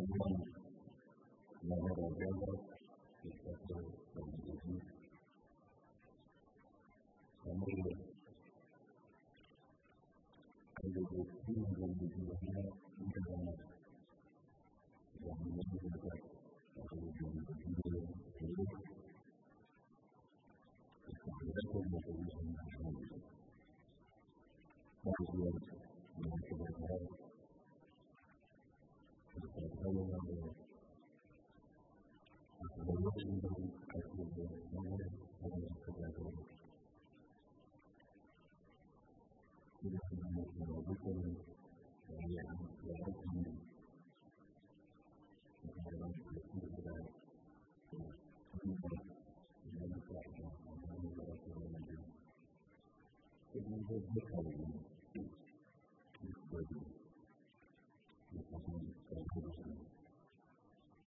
la maravillosa estatua de Jesús, amor, el destino de mi vida, la muerte, la religión de vida, el como se dice en la Biblia. Gracias, nuestro verdad, el perdón de la